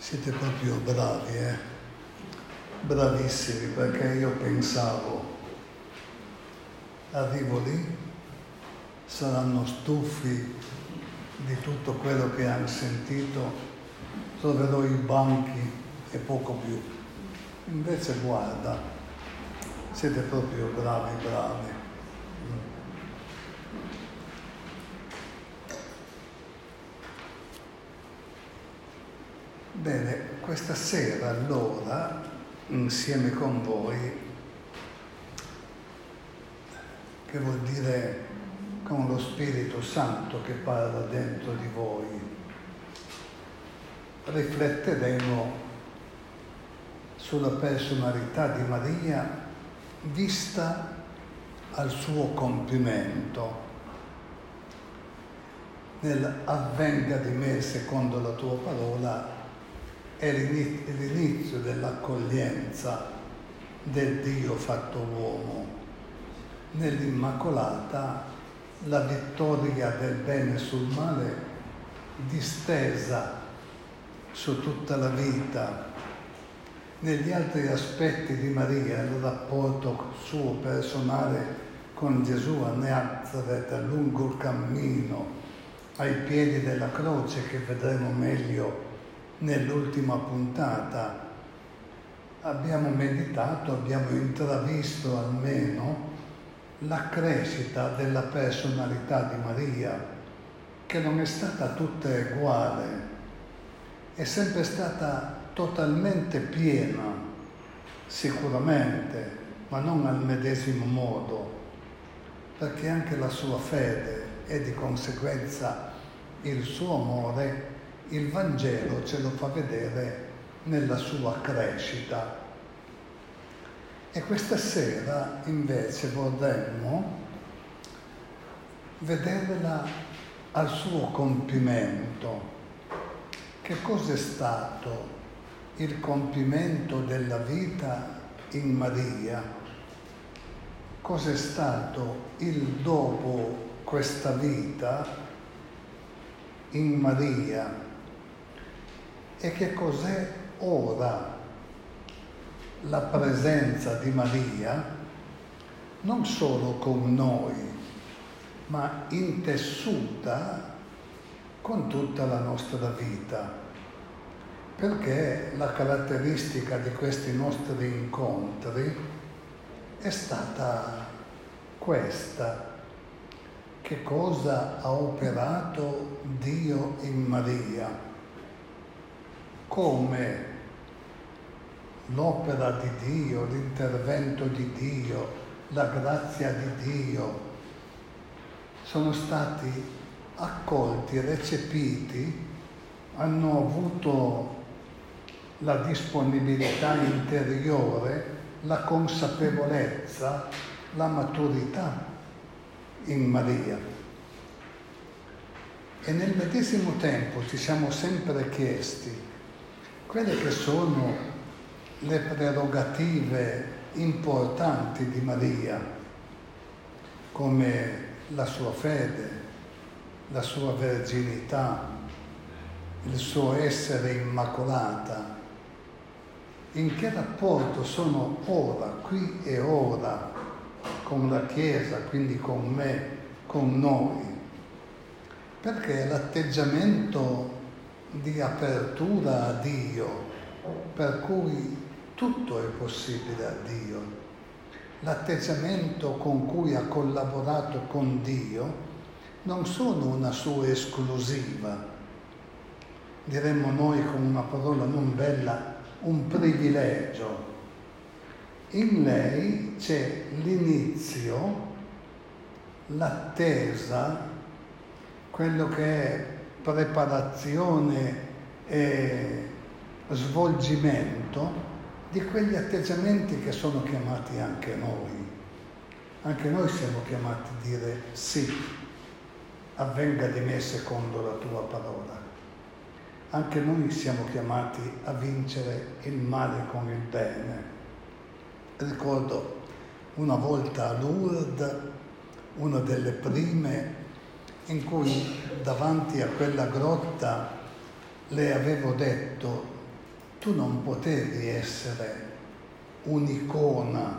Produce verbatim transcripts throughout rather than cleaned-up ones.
Siete proprio bravi, eh? Bravissimi, perché io pensavo, arrivo lì, saranno stufi di tutto quello che hanno sentito, troverò i banchi e poco più. Invece guarda, siete proprio bravi, bravi. Bene, questa sera allora, insieme con voi, che vuol dire con lo Spirito Santo che parla dentro di voi, rifletteremo sulla personalità di Maria vista al suo compimento. Nel avvenga di me secondo la tua parola è l'inizio dell'accoglienza del Dio fatto uomo. Nell'Immacolata la vittoria del bene sul male distesa su tutta la vita. Negli altri aspetti di Maria, il rapporto suo personale con Gesù a Nazareth, lungo il cammino, ai piedi della croce, che vedremo meglio nell'ultima puntata, abbiamo meditato, abbiamo intravisto almeno la crescita della personalità di Maria, che non è stata tutta uguale, è sempre stata totalmente piena, sicuramente, ma non al medesimo modo, perché anche la sua fede e di conseguenza il suo amore, il Vangelo ce lo fa vedere nella sua crescita. E questa sera invece vorremmo vederla al suo compimento. Che cos'è stato il compimento della vita in Maria? Cos'è stato il dopo questa vita in Maria? E che cos'è ora la presenza di Maria, non solo con noi, ma intessuta con tutta la nostra vita? Perché la caratteristica di questi nostri incontri è stata questa: che cosa ha operato Dio in Maria? Come l'opera di Dio, l'intervento di Dio, la grazia di Dio sono stati accolti, recepiti, hanno avuto la disponibilità interiore, la consapevolezza, la maturità in Maria. E nel medesimo tempo ci siamo sempre chiesti quelle che sono le prerogative importanti di Maria, come la sua fede, la sua verginità, il suo essere immacolata. In che rapporto sono ora, qui e ora, con la Chiesa, quindi con me, con noi? Perché l'atteggiamento di apertura a Dio, per cui tutto è possibile a Dio, l'atteggiamento con cui ha collaborato con Dio, non sono una sua esclusiva, diremmo noi con una parola non bella, un privilegio. In lei c'è l'inizio, l'attesa, quello che è preparazione e svolgimento di quegli atteggiamenti che sono chiamati anche noi. Anche noi siamo chiamati a dire sì, avvenga di me secondo la tua parola. Anche noi siamo chiamati a vincere il male con il bene. Ricordo una volta a Lourdes, una delle prime, in cui davanti a quella grotta le avevo detto: tu non potevi essere un'icona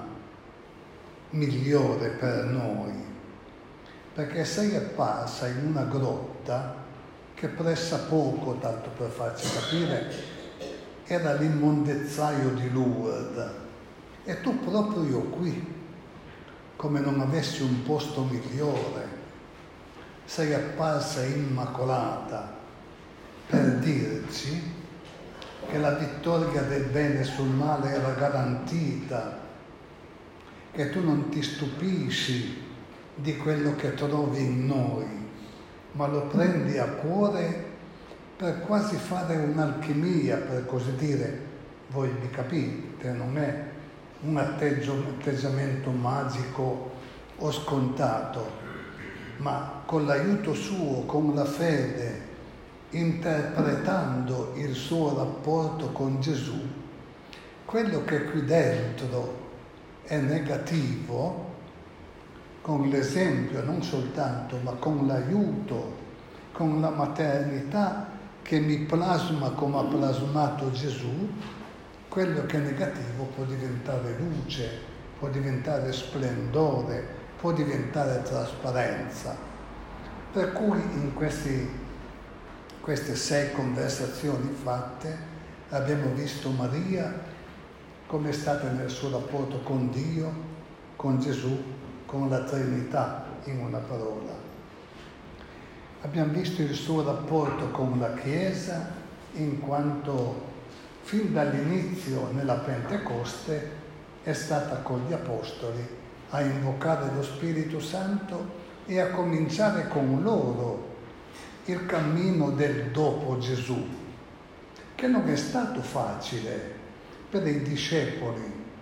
migliore per noi, perché sei apparsa in una grotta che pressa poco, tanto per farci capire, era l'immondezzaio di Lourdes, e tu proprio qui, come non avessi un posto migliore, sei apparsa immacolata per dirci che la vittoria del bene sul male era garantita, che tu non ti stupisci di quello che trovi in noi, ma lo prendi a cuore per quasi fare un'alchimia, per così dire. Voi mi capite, non è un atteggiamento magico o scontato, ma con l'aiuto suo, con la fede, interpretando il suo rapporto con Gesù, quello che qui dentro è negativo, con l'esempio non soltanto, ma con l'aiuto, con la maternità che mi plasma come ha plasmato Gesù, quello che è negativo può diventare luce, può diventare splendore, può diventare trasparenza. Per cui in questi, queste sei conversazioni fatte abbiamo visto Maria come è stata nel suo rapporto con Dio, con Gesù, con la Trinità, in una parola. Abbiamo visto il suo rapporto con la Chiesa, in quanto fin dall'inizio nella Pentecoste è stata con gli Apostoli a invocare lo Spirito Santo e a cominciare con loro il cammino del dopo Gesù, che non è stato facile per i discepoli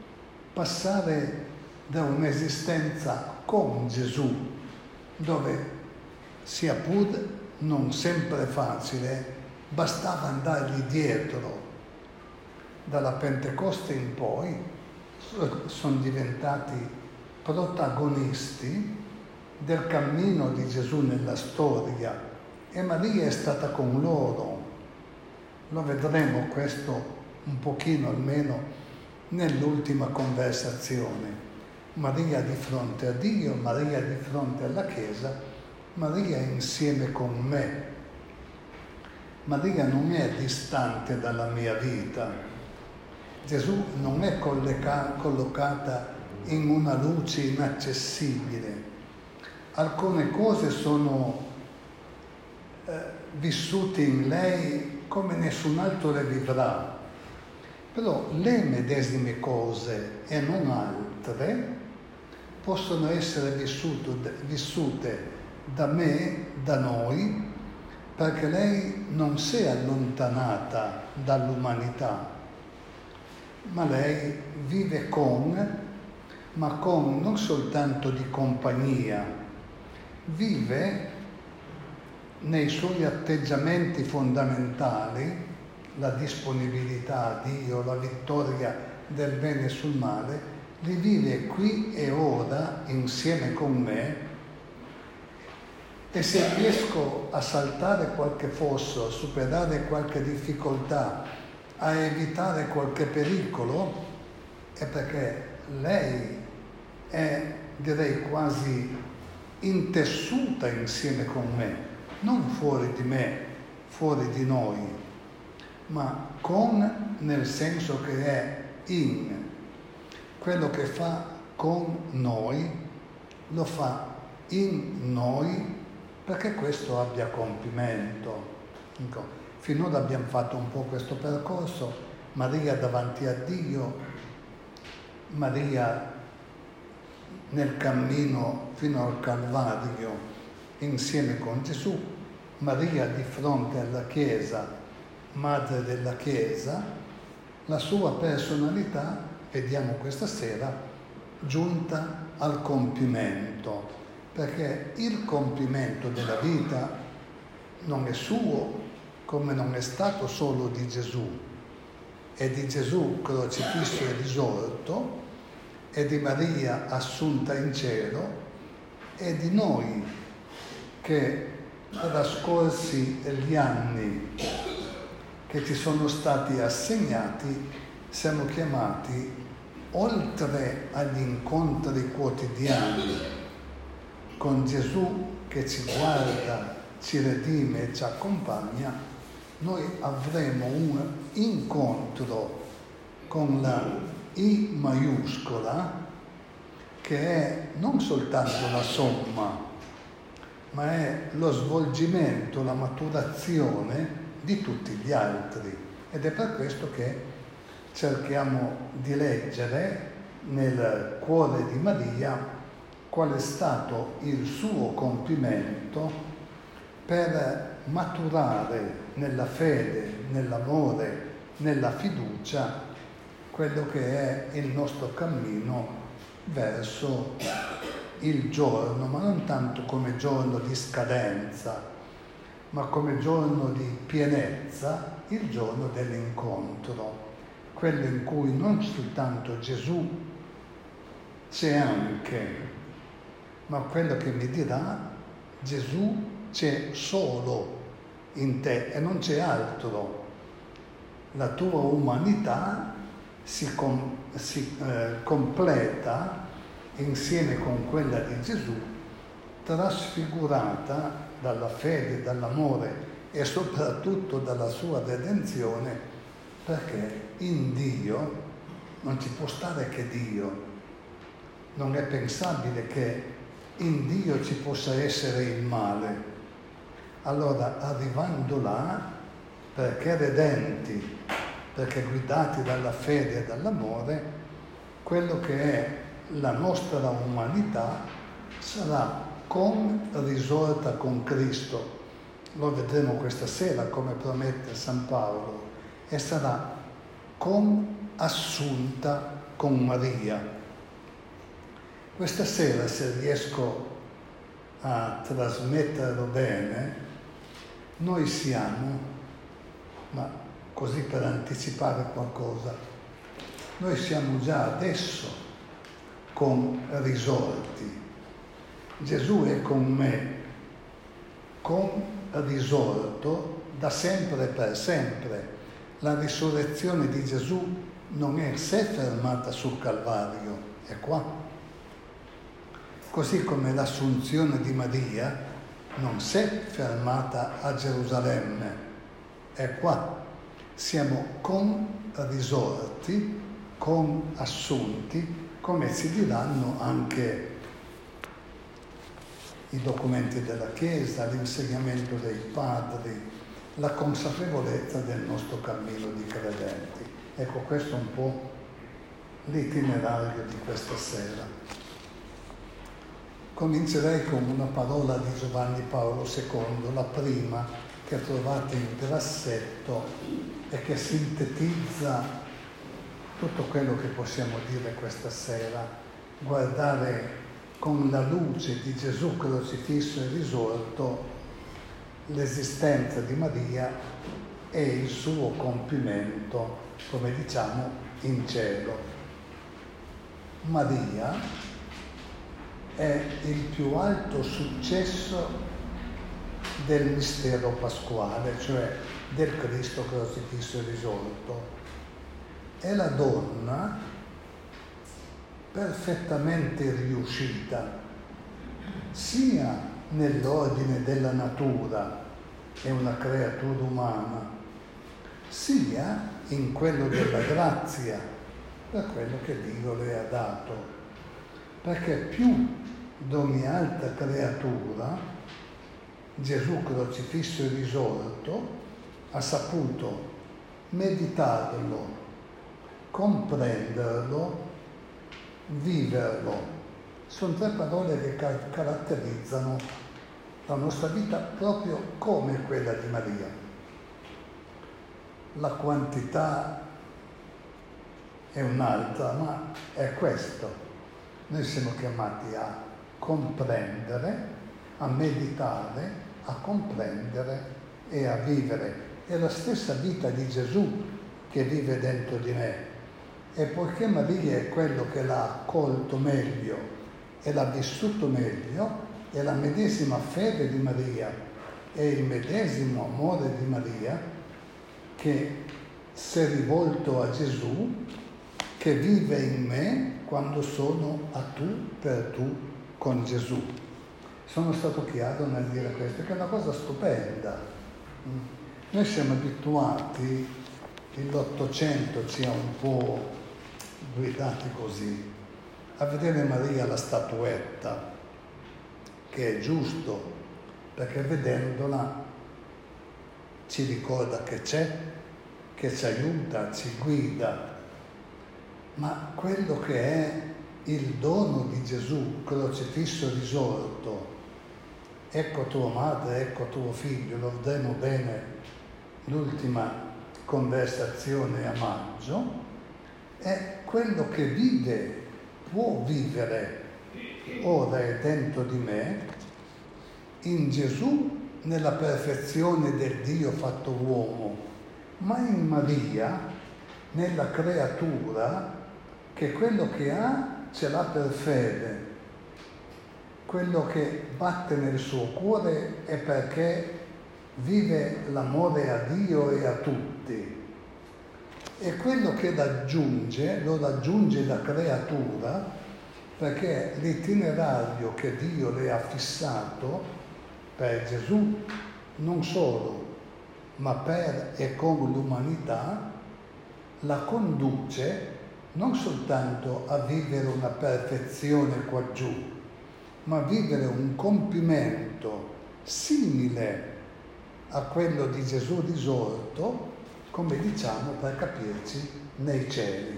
passare da un'esistenza con Gesù, dove sia pur non sempre facile, bastava andargli dietro. Dalla Pentecoste in poi sono diventati protagonisti del cammino di Gesù nella storia, e Maria è stata con loro. Lo vedremo questo un pochino almeno nell'ultima conversazione. Maria di fronte a Dio, Maria di fronte alla Chiesa, Maria insieme con me. Maria non è distante dalla mia vita. Gesù non è collega- collocata in una luce inaccessibile. Alcune cose sono eh, vissute in lei come nessun altro le vivrà, però le medesime cose e non altre possono essere vissute, vissute da me, da noi, perché lei non si è allontanata dall'umanità, ma lei vive con, ma con non soltanto di compagnia, vive nei suoi atteggiamenti fondamentali, la disponibilità a Dio, la vittoria del bene sul male, li vive qui e ora insieme con me, e se riesco a saltare qualche fosso, a superare qualche difficoltà, a evitare qualche pericolo, è perché lei è, direi, quasi intessuta insieme con me, non fuori di me, fuori di noi, ma con, nel senso che è in. Quello che fa con noi, lo fa in noi, perché questo abbia compimento. Ecco, finora abbiamo fatto un po' questo percorso, Maria davanti a Dio, Maria nel cammino fino al Calvario insieme con Gesù, Maria di fronte alla Chiesa, madre della Chiesa, la sua personalità, vediamo questa sera, giunta al compimento, perché il compimento della vita non è suo, come non è stato solo di Gesù, è di Gesù crocifisso e risorto, è di Maria assunta in cielo, è di noi che trascorsi gli anni che ci sono stati assegnati, siamo chiamati, oltre agli incontri quotidiani con Gesù che ci guarda, ci redime e ci accompagna, noi avremo un incontro con la I maiuscola, che è non soltanto la somma, ma è lo svolgimento, la maturazione di tutti gli altri. Ed è per questo che cerchiamo di leggere nel cuore di Maria qual è stato il suo compimento per maturare nella fede, nell'amore, nella fiducia quello che è il nostro cammino verso il giorno, ma non tanto come giorno di scadenza, ma come giorno di pienezza, il giorno dell'incontro, quello in cui non soltanto Gesù c'è anche, ma quello che mi dirà Gesù c'è solo in te e non c'è altro. La tua umanità si, com- si eh, completa insieme con quella di Gesù, trasfigurata dalla fede, dall'amore e soprattutto dalla sua redenzione, perché in Dio non ci può stare che Dio. Non è pensabile che in Dio ci possa essere il male. Allora, arrivando là, perché redenti, perché guidati dalla fede e dall'amore, quello che è la nostra umanità sarà con risorta con Cristo. Lo vedremo questa sera, come promette San Paolo, e sarà con assunta con Maria. Questa sera, se riesco a trasmetterlo bene, noi siamo, ma così per anticipare qualcosa, noi siamo già adesso con risorti. Gesù è con me, con risorto da sempre e per sempre. La risurrezione di Gesù non è sé fermata sul Calvario, è qua. Così come l'assunzione di Maria non si è fermata a Gerusalemme, è qua. Siamo con risorti, con assunti, come si diranno anche i documenti della Chiesa, l'insegnamento dei padri, la consapevolezza del nostro cammino di credenti. Ecco, questo è un po' l'itinerario di questa sera. Comincerei con una parola di Giovanni Paolo secondo, la prima che trovate in grassetto e che sintetizza tutto quello che possiamo dire questa sera. Guardare con la luce di Gesù crocifisso e risorto l'esistenza di Maria e il suo compimento, come diciamo, in cielo. Maria è il più alto successo del mistero pasquale, cioè del Cristo crocifisso e risorto. È la donna perfettamente riuscita, sia nell'ordine della natura, è una creatura umana, sia in quello della grazia, per quello che Dio le ha dato. Perché più di ogni altra creatura, Gesù crocifisso e risorto ha saputo meditarlo, comprenderlo, viverlo. Sono tre parole che car- caratterizzano la nostra vita proprio come quella di Maria. La quantità è un'altra, ma è questo. Noi siamo chiamati a comprendere, a meditare, a comprendere e a vivere. È la stessa vita di Gesù che vive dentro di me. E poiché Maria è quello che l'ha accolto meglio e l'ha vissuto meglio, è la medesima fede di Maria e il medesimo amore di Maria che si è rivolto a Gesù, che vive in me quando sono a tu per tu con Gesù. Sono stato chiaro nel dire questo, che è una cosa stupenda. Noi siamo abituati, l'Ottocento ci ha un po' guidati così, a vedere Maria la statuetta, che è giusto, perché vedendola ci ricorda che c'è, che ci aiuta, ci guida. Ma quello che è il dono di Gesù, crocifisso risorto, ecco tua madre, ecco tuo figlio, lo vedremo bene l'ultima conversazione a maggio, è quello che vive, può vivere ora è dentro di me, in Gesù, nella perfezione del Dio fatto uomo, ma in Maria, nella creatura, che quello che ha ce l'ha per fede. Quello che batte nel suo cuore è perché vive l'amore a Dio e a tutti. E quello che raggiunge, lo raggiunge da creatura, perché l'itinerario che Dio le ha fissato per Gesù, non solo, ma per e con l'umanità, la conduce non soltanto a vivere una perfezione qua giù, ma a vivere un compimento simile a quello di Gesù risorto, come diciamo per capirci, nei cieli.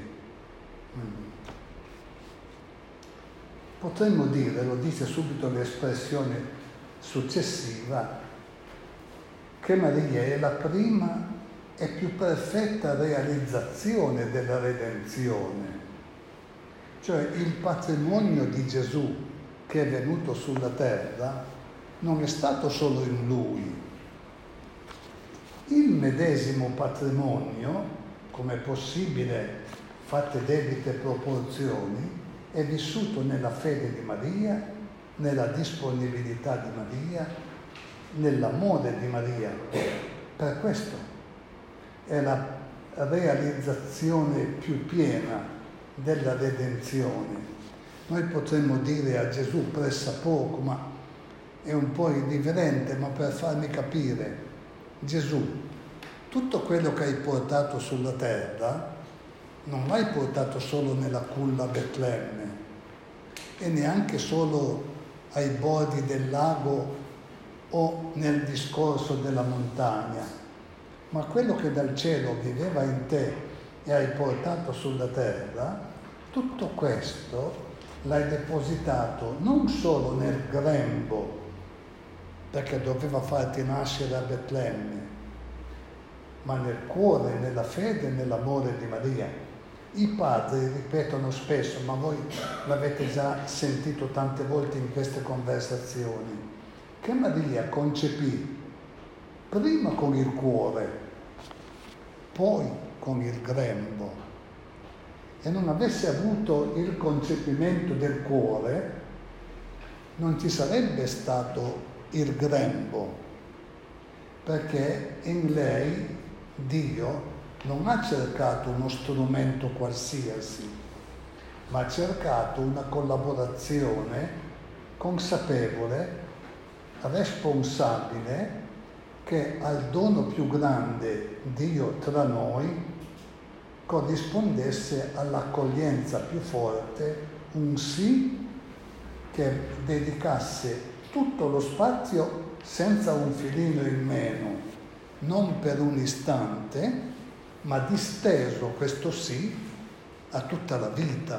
Potremmo dire, lo dice subito l'espressione successiva, che Maria è la prima e più perfetta realizzazione della redenzione. Cioè il patrimonio di Gesù che è venuto sulla terra non è stato solo in Lui. Il medesimo patrimonio, come è possibile, fatte debite proporzioni, è vissuto nella fede di Maria, nella disponibilità di Maria, nell'amore di Maria. Per questo è la realizzazione più piena della redenzione. Noi potremmo dire a Gesù pressappoco, ma è un po' irriverente, ma per farmi capire, Gesù, tutto quello che hai portato sulla terra non l'hai portato solo nella culla Betlemme e neanche solo ai bordi del lago o nel discorso della montagna, ma quello che dal cielo viveva in te e hai portato sulla terra, tutto questo l'hai depositato non solo nel grembo, perché doveva farti nascere a Betlemme, ma nel cuore, nella fede e nell'amore di Maria. I padri ripetono spesso, ma voi l'avete già sentito tante volte in queste conversazioni, che Maria concepì prima con il cuore, poi con il grembo. E non avesse avuto il concepimento del cuore, non ci sarebbe stato il grembo, perché in lei Dio non ha cercato uno strumento qualsiasi, ma ha cercato una collaborazione consapevole, responsabile, che al dono più grande, Dio tra noi, corrispondesse all'accoglienza più forte, un sì che dedicasse tutto lo spazio senza un filino in meno, non per un istante, ma disteso questo sì a tutta la vita.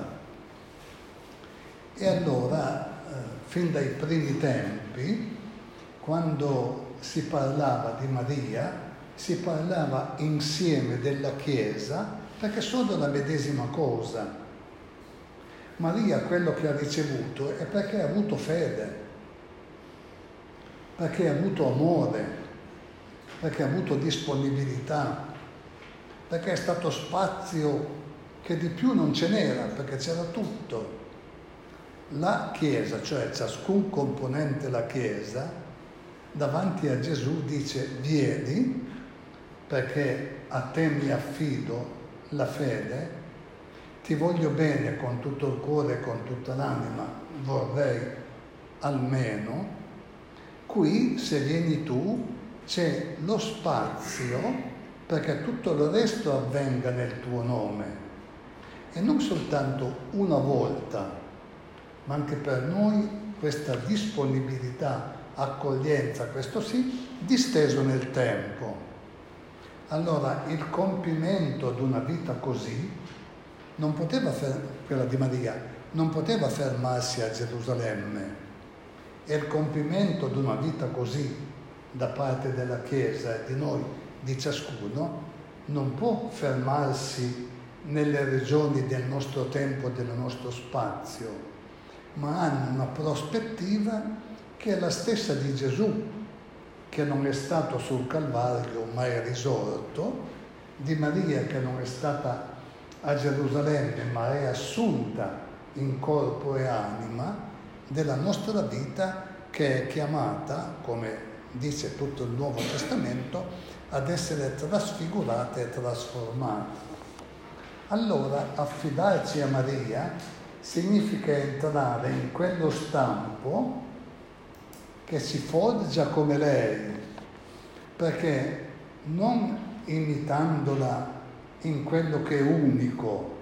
E allora, eh, fin dai primi tempi, quando si parlava di Maria, si parlava insieme della Chiesa, perché sono la medesima cosa. Maria quello che ha ricevuto è perché ha avuto fede, perché ha avuto amore, perché ha avuto disponibilità, perché è stato spazio che di più non ce n'era, perché c'era tutto. La Chiesa, cioè ciascun componente della Chiesa, davanti a Gesù dice: vieni, perché a te mi affido la fede, ti voglio bene con tutto il cuore e con tutta l'anima, vorrei almeno, qui se vieni tu c'è lo spazio perché tutto il resto avvenga nel tuo nome. E non soltanto una volta, ma anche per noi questa disponibilità, accoglienza, questo sì, disteso nel tempo. Allora il compimento di una vita così non poteva, quella di Maria, non poteva fermarsi a Gerusalemme. E il compimento di una vita così da parte della Chiesa e di noi, di ciascuno, non può fermarsi nelle regioni del nostro tempo, del nostro spazio, ma hanno una prospettiva che è la stessa di Gesù, che non è stato sul Calvario ma è risorto, di Maria che non è stata a Gerusalemme ma è assunta in corpo e anima, della nostra vita che è chiamata, come dice tutto il Nuovo Testamento, ad essere trasfigurata e trasformata. Allora affidarci a Maria significa entrare in quello stampo che si forgia come lei, perché non imitandola in quello che è unico,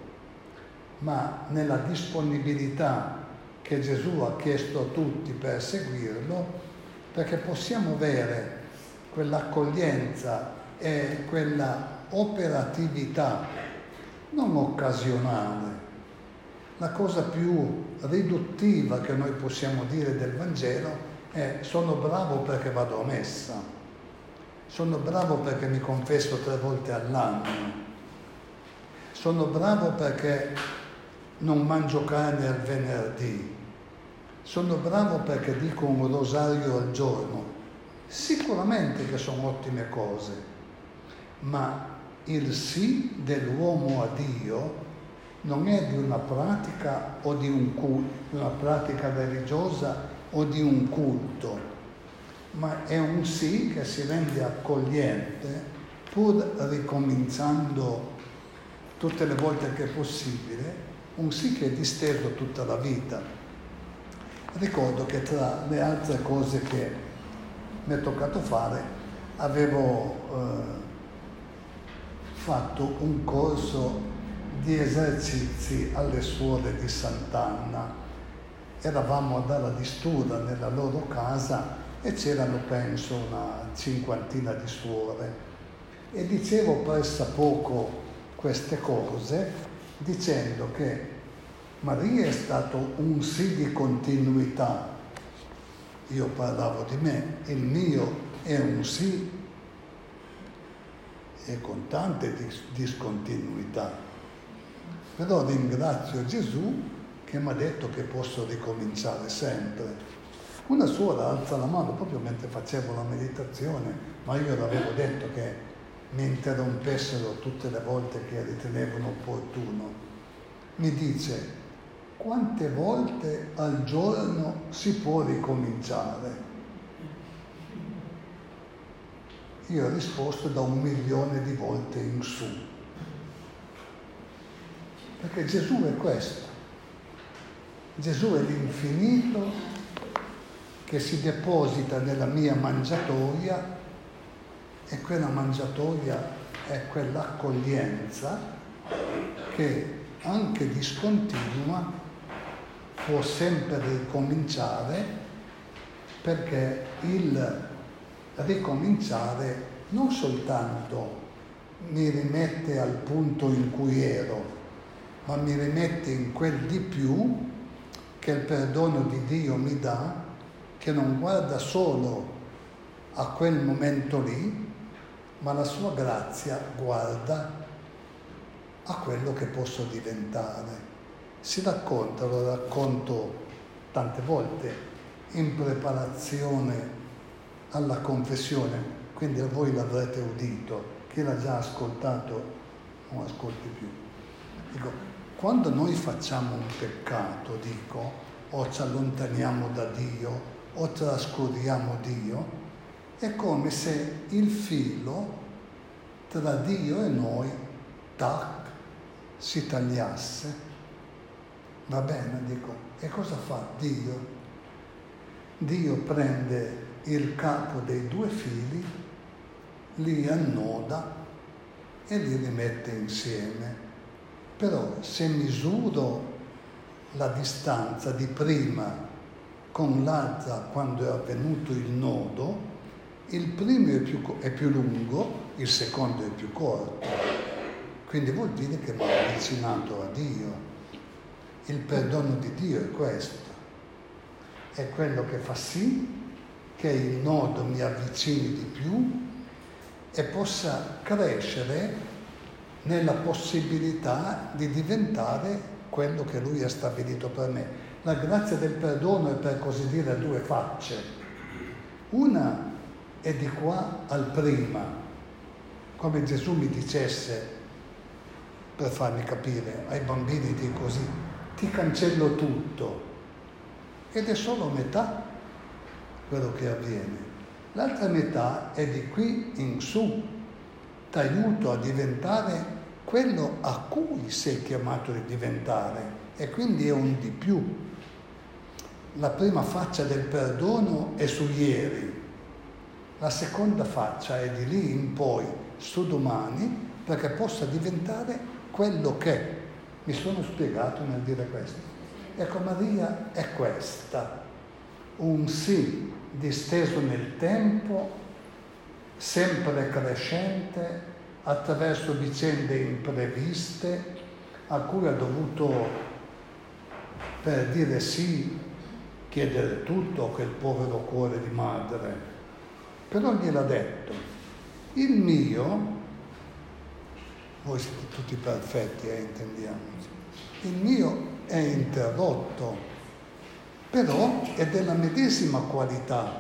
ma nella disponibilità che Gesù ha chiesto a tutti per seguirlo, perché possiamo avere quell'accoglienza e quella operatività non occasionale. La cosa più riduttiva che noi possiamo dire del Vangelo è: sono bravo perché vado a messa, sono bravo perché mi confesso tre volte all'anno, sono bravo perché non mangio carne al venerdì, sono bravo perché dico un rosario al giorno. Sicuramente che sono ottime cose, ma il sì dell'uomo a Dio non è di una pratica o di un culto, una pratica religiosa o di un culto, ma è un sì che si rende accogliente, pur ricominciando tutte le volte che è possibile, un sì che è disteso tutta la vita. Ricordo che tra le altre cose che mi è toccato fare, avevo eh, fatto un corso di esercizi alle suore di Sant'Anna. Eravamo ad Ala di Stura nella loro casa e c'erano penso una cinquantina di suore e dicevo pressappoco queste cose dicendo che Maria è stato un sì di continuità. Io parlavo di me, il mio è un sì e con tante dis- discontinuità. Però ringrazio Gesù che mi ha detto che posso ricominciare sempre. Una suora alza la mano proprio mentre facevo la meditazione, ma io l'avevo detto che mi interrompessero tutte le volte che ritenevano opportuno. Mi dice: quante volte al giorno si può ricominciare? Io ho risposto: da un milione di volte in su. Perché Gesù è questo. Gesù è l'infinito che si deposita nella mia mangiatoia, e quella mangiatoia è quell'accoglienza che anche discontinua può sempre ricominciare, perché il ricominciare non soltanto mi rimette al punto in cui ero, ma mi rimette in quel di più che il perdono di Dio mi dà, che non guarda solo a quel momento lì, ma la sua grazia guarda a quello che posso diventare. Si racconta, lo racconto tante volte in preparazione alla confessione, quindi voi l'avrete udito, chi l'ha già ascoltato non ascolti più. Dico, quando noi facciamo un peccato, dico, o ci allontaniamo da Dio, o trascuriamo Dio, è come se il filo tra Dio e noi, tac, si tagliasse. Va bene, dico, e cosa fa Dio? Dio prende il capo dei due fili, li annoda e li rimette insieme. Però se misuro la distanza di prima con l'altra quando è avvenuto il nodo, il primo è più, è più lungo, il secondo è più corto. Quindi vuol dire che mi ho avvicinato a Dio. Il perdono di Dio è questo. È quello che fa sì che il nodo mi avvicini di più e possa crescere nella possibilità di diventare quello che Lui ha stabilito per me. La grazia del perdono è, per così dire, a due facce. Una è di qua al prima, come Gesù mi dicesse, per farmi capire, ai bambini dico così, ti cancello tutto, ed è solo metà quello che avviene. L'altra metà è di qui in su, ti aiuto a diventare quello a cui sei chiamato di diventare, e quindi è un di più. La prima faccia del perdono è su ieri, la seconda faccia è di lì in poi, su domani, perché possa diventare quello che mi sono spiegato nel dire questo. Ecco, Maria è questa, un sì disteso nel tempo, sempre crescente, attraverso vicende impreviste, a cui ha dovuto, per dire sì, chiedere tutto a quel povero cuore di madre. Però gliel'ha detto, il mio, voi siete tutti perfetti, eh, intendiamoci, il mio è interrotto, però è della medesima qualità.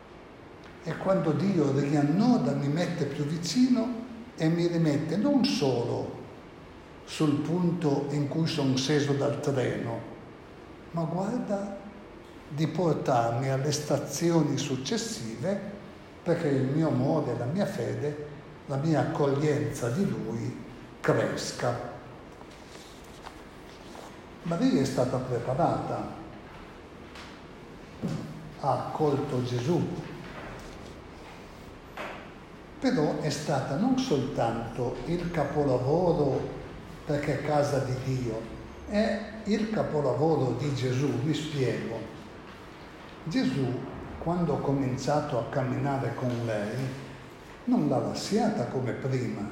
E quando Dio riannoda, mi mette più vicino e mi rimette non solo sul punto in cui sono sceso dal treno, ma guarda di portarmi alle stazioni successive, perché il mio amore, la mia fede, la mia accoglienza di Lui cresca. Maria è stata preparata, ha accolto Gesù, però è stata non soltanto il capolavoro perché è casa di Dio, è il capolavoro di Gesù. Mi spiego. Gesù, quando ha cominciato a camminare con lei, non l'ha lasciata come prima.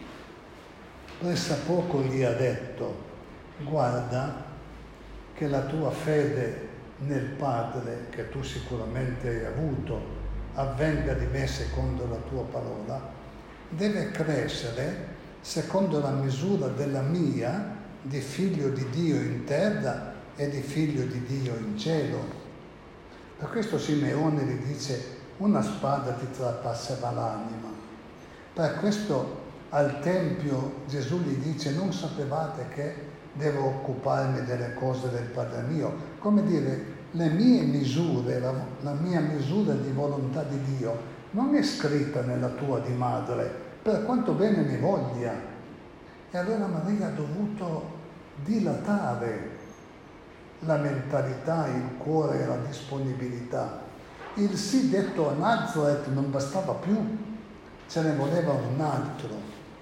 Pressappoco gli ha detto, guarda che la tua fede nel Padre, che tu sicuramente hai avuto, avvenga di me secondo la tua parola, deve crescere secondo la misura della mia di figlio di Dio in terra e di figlio di Dio in cielo. Per questo Simeone gli dice, una spada ti trapasserà l'anima. Per questo al Tempio Gesù gli dice, non sapevate che devo occuparmi delle cose del Padre mio? Come dire, le mie misure, la, la mia misura di volontà di Dio non è scritta nella tua di madre, per quanto bene mi voglia. E allora Maria ha dovuto dilatare la mentalità, il cuore e la disponibilità. Il sì detto a Nazareth non bastava più, ce ne voleva un altro.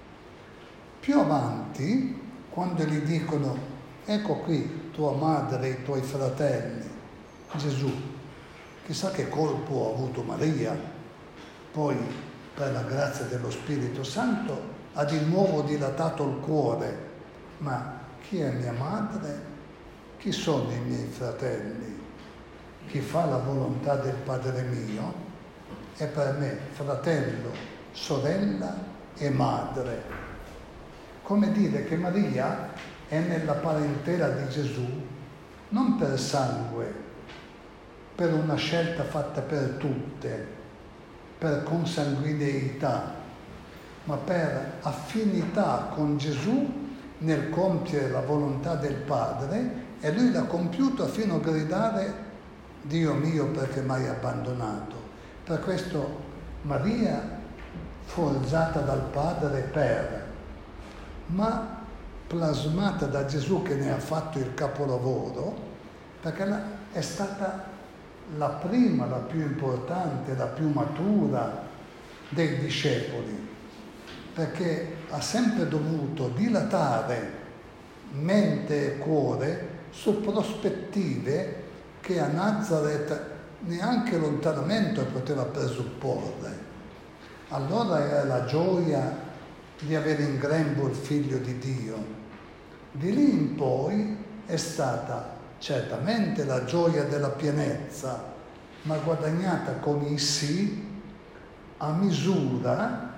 Più avanti, quando gli dicono, ecco qui tua madre e i tuoi fratelli, Gesù, chissà che colpo ha avuto Maria, poi per la grazia dello Spirito Santo ha di nuovo dilatato il cuore, ma chi è mia madre? Chi sono i miei fratelli? Chi fa la volontà del Padre mio è per me fratello, sorella e madre. Come dire che Maria è nella parentela di Gesù non per sangue, per una scelta fatta per tutte, per consanguineità, ma per affinità con Gesù nel compiere la volontà del Padre, e Lui l'ha compiuto fino a gridare Dio mio perché mi hai abbandonato. Per questo Maria forgiata dal Padre per, ma plasmata da Gesù che ne ha fatto il capolavoro, perché è stata la prima, la più importante, la più matura dei discepoli, perché ha sempre dovuto dilatare mente e cuore su prospettive che a Nazareth neanche lontanamente poteva presupporre. Allora era la gioia di avere in grembo il Figlio di Dio. Di lì in poi è stata certamente la gioia della pienezza, ma guadagnata con i sì a misura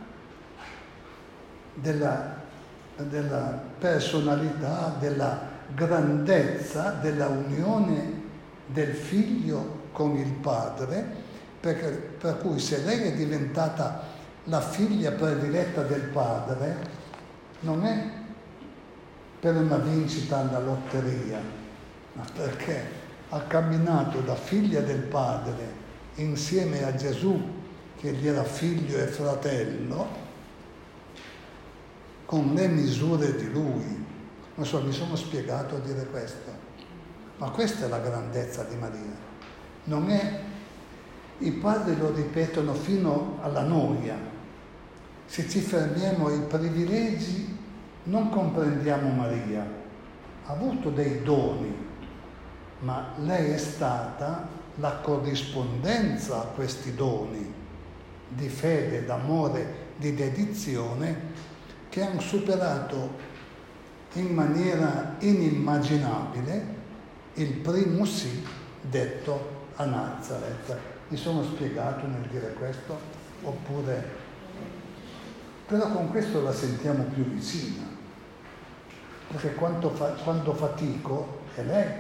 della, della personalità, della grandezza, della unione del Figlio con il Padre, perché, per cui se lei è diventata la figlia prediletta del Padre, non è per una vincita alla lotteria, ma perché ha camminato da figlia del Padre insieme a Gesù, che gli era figlio e fratello, con le misure di Lui. Non so, mi sono spiegato a dire questo, ma questa è la grandezza di Maria. Non è, i padri lo ripetono fino alla noia. Se ci fermiamo ai privilegi non comprendiamo Maria. Ha avuto dei doni, ma lei è stata la corrispondenza a questi doni di fede, d'amore, di dedizione, che hanno superato in maniera inimmaginabile il primo sì detto a Nazareth. Mi sono spiegato nel dire questo? Oppure... Però con questo la sentiamo più vicina, perché quando, fa, quando fatico è lei,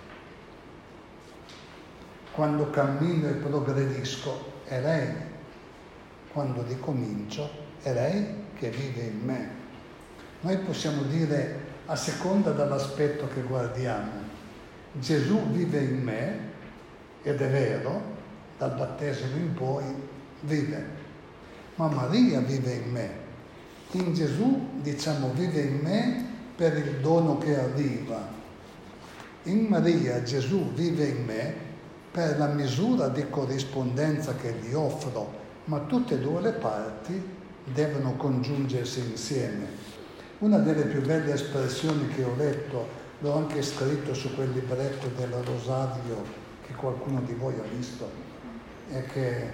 quando cammino e progredisco è lei, quando ricomincio è lei che vive in me. Noi possiamo dire, a seconda dall'aspetto che guardiamo, Gesù vive in me, ed è vero, dal battesimo in poi vive, ma Maria vive in me. In Gesù, diciamo, vive in me per il dono che arriva. In Maria Gesù vive in me per la misura di corrispondenza che gli offro, ma tutte e due le parti devono congiungersi insieme. Una delle più belle espressioni che ho letto, l'ho anche scritto su quel libretto del Rosario che qualcuno di voi ha visto, è che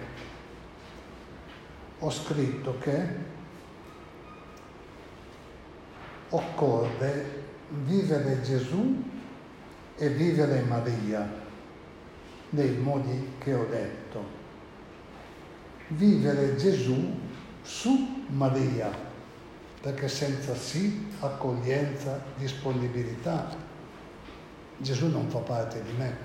ho scritto che occorre vivere Gesù e vivere Maria nei modi che ho detto. Vivere Gesù su Maria, perché senza sì, accoglienza, disponibilità, Gesù non fa parte di me.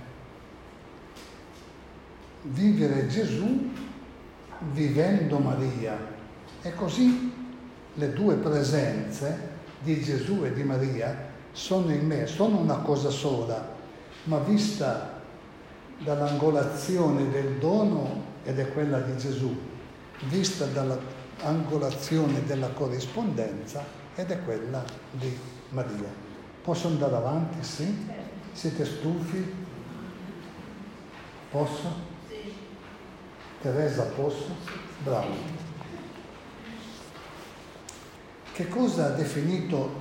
Vivere Gesù vivendo Maria. E così le due presenze di Gesù e di Maria sono in me, sono una cosa sola, ma vista dall'angolazione del dono, ed è quella di Gesù, vista dall'angolazione della corrispondenza, ed è quella di Maria. Posso andare avanti? Sì? Siete stufi? Posso? Sì. Teresa, posso? Bravo. Che cosa ha definito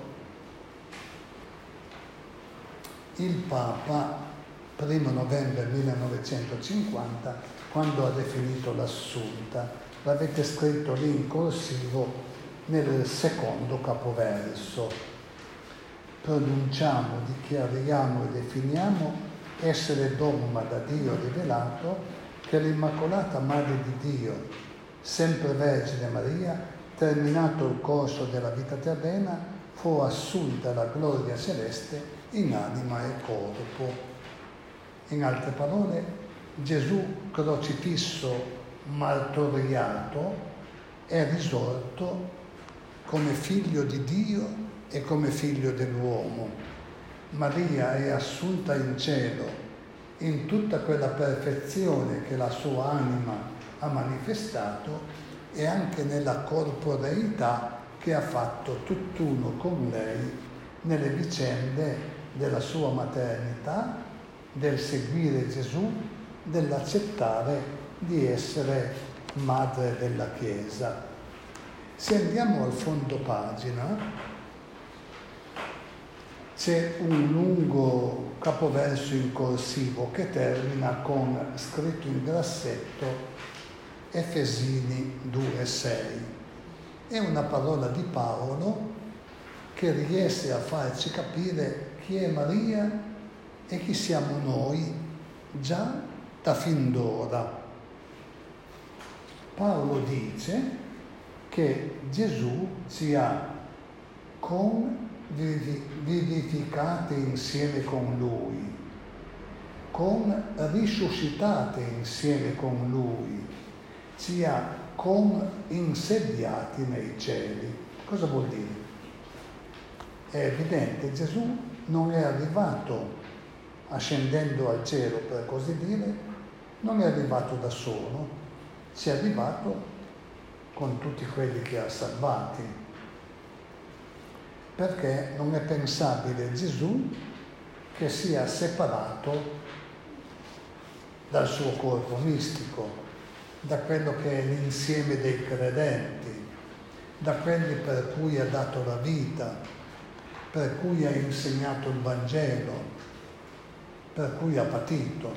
il Papa primo novembre millenovecentocinquanta quando ha definito l'Assunta? L'avete scritto lì in corsivo nel secondo capoverso. Pronunciamo, dichiariamo e definiamo essere dogma da Dio rivelato che l'Immacolata Madre di Dio, sempre Vergine Maria, terminato il corso della vita terrena, fu assunta alla gloria celeste in anima e corpo. In altre parole, Gesù crocifisso, martoriato, è risorto come figlio di Dio e come figlio dell'uomo. Maria è assunta in cielo in tutta quella perfezione che la sua anima ha manifestato, e anche nella corporeità che ha fatto tutt'uno con lei nelle vicende della sua maternità, del seguire Gesù, dell'accettare di essere madre della Chiesa. Se andiamo al fondo pagina, c'è un lungo capoverso in corsivo che termina con, scritto in grassetto, Efesini due sei. È una parola di Paolo che riesce a farci capire chi è Maria e chi siamo noi già da fin d'ora. Paolo dice che Gesù ci ha con vivificate insieme con Lui, con risuscitate insieme con Lui, ci ha con insediati nei cieli. Cosa vuol dire? È evidente, Gesù non è arrivato ascendendo al cielo, per così dire, non è arrivato da solo, ci è arrivato con tutti quelli che ha salvati. Perché non è pensabile Gesù che sia separato dal suo corpo mistico, da quello che è l'insieme dei credenti, da quelli per cui ha dato la vita, per cui ha insegnato il Vangelo, per cui ha patito.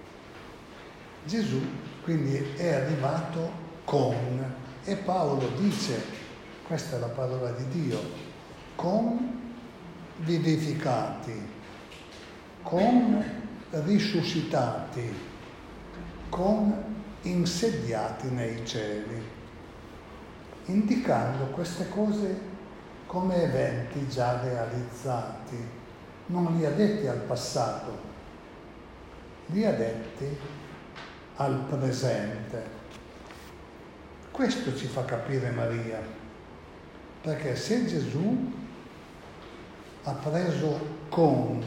Gesù quindi è arrivato con, e Paolo dice, questa è la parola di Dio, con vivificati, con risuscitati, con insediati nei cieli, indicando queste cose come eventi già realizzati. Non li ha detti al passato, li ha detti al presente. Questo ci fa capire Maria, perché se Gesù ha preso con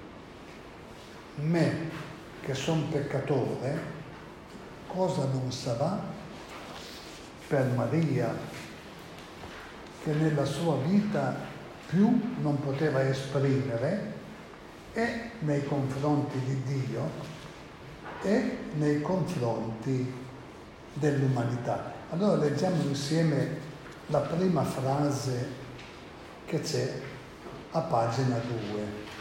me, che son peccatore, cosa non sarà per Maria, che nella sua vita più non poteva esprimere e nei confronti di Dio e nei confronti dell'umanità. Allora leggiamo insieme la prima frase che c'è a pagina due.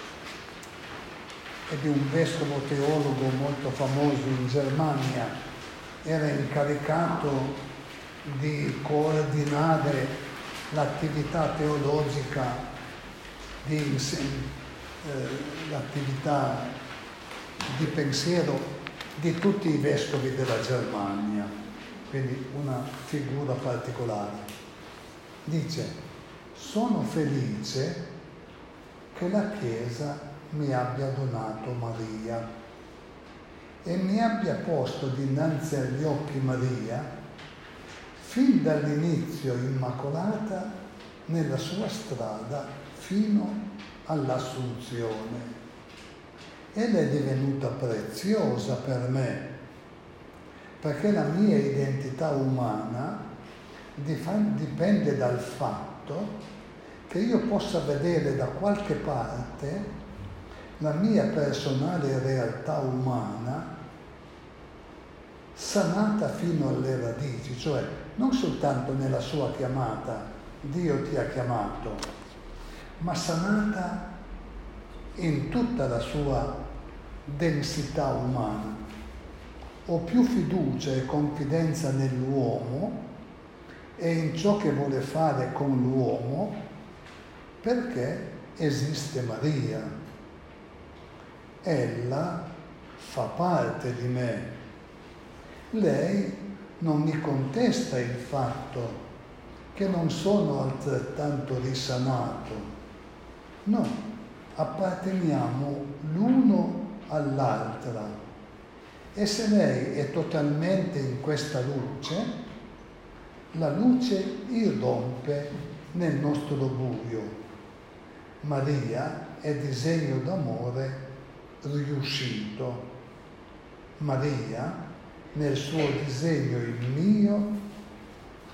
È di un vescovo teologo molto famoso in Germania, era incaricato di coordinare l'attività teologica, di, eh, l'attività di pensiero di tutti i vescovi della Germania, quindi una figura particolare. Dice: sono felice che la Chiesa mi abbia donato Maria e mi abbia posto dinanzi agli occhi Maria fin dall'inizio immacolata nella sua strada fino all'Assunzione. Ella è divenuta preziosa per me perché la mia identità umana dipende dal fatto che io possa vedere da qualche parte la mia personale realtà umana sanata fino alle radici, cioè non soltanto nella sua chiamata, Dio ti ha chiamato, ma sanata in tutta la sua densità umana. Ho più fiducia e confidenza nell'uomo e in ciò che vuole fare con l'uomo perché esiste Maria. Ella fa parte di me. Lei non mi contesta il fatto che non sono altrettanto risanato. No, apparteniamo l'uno all'altra. E se lei è totalmente in questa luce, la luce irrompe nel nostro buio. Maria è disegno d'amore riuscito. Maria, nel suo disegno il mio,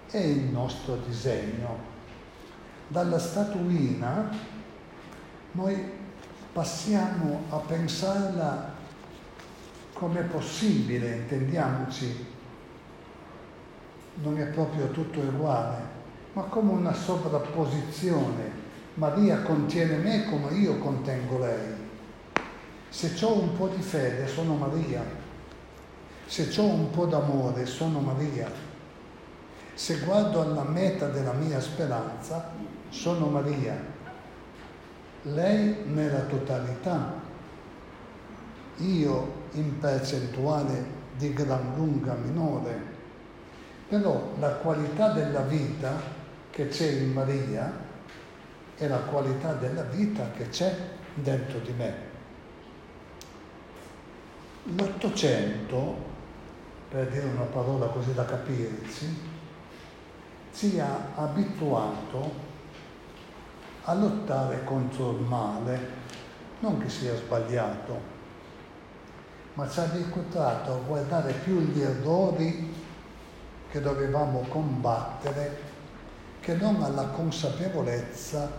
è il nostro disegno. Dalla statuina noi passiamo a pensarla come possibile, intendiamoci, non è proprio tutto uguale, ma come una sovrapposizione. Maria contiene me come io contengo lei. Se ho un po' di fede sono Maria, se ho un po' d'amore sono Maria, se guardo alla meta della mia speranza sono Maria. Lei nella totalità, io in percentuale di gran lunga minore, però la qualità della vita che c'è in Maria è la qualità della vita che c'è dentro di me. L'Ottocento, per dire una parola così da capirci, ci ha abituato a lottare contro il male, non che sia sbagliato, ma ci ha abituato a guardare più gli errori che dovevamo combattere che non alla consapevolezza